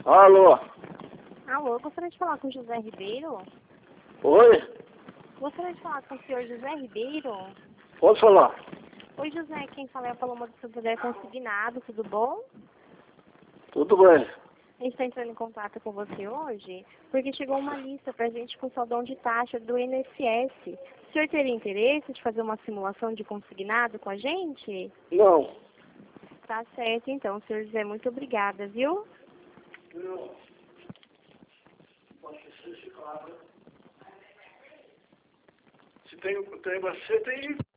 Alô? Alô, gostaria de falar com o José Ribeiro? Oi? Gostaria de falar com o senhor José Ribeiro? Pode falar. Oi, José, quem fala é a Paloma do Santo André Consignado, tudo bom? Tudo bem. A gente está entrando em contato com você hoje porque chegou uma lista para a gente com saldão de taxa do INSS. O senhor teria interesse de fazer uma simulação de consignado com a gente? Não. Tá certo, então, senhor José, muito obrigada, viu? Não. Pode ser esse cara. Se tem você, tem...